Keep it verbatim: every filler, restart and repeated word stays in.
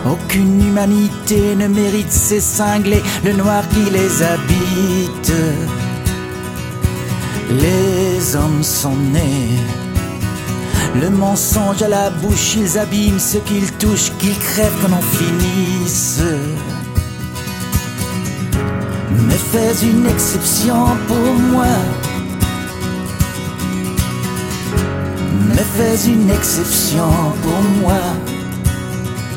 Aucune humanité ne mérite ces cinglés, le noir qui les habite. Les hommes sont nés, le mensonge à la bouche, ils abîment ce qu'ils touchent, qu'ils crèvent qu'on en finisse. Mais fais une exception pour moi, mais fais une exception pour moi.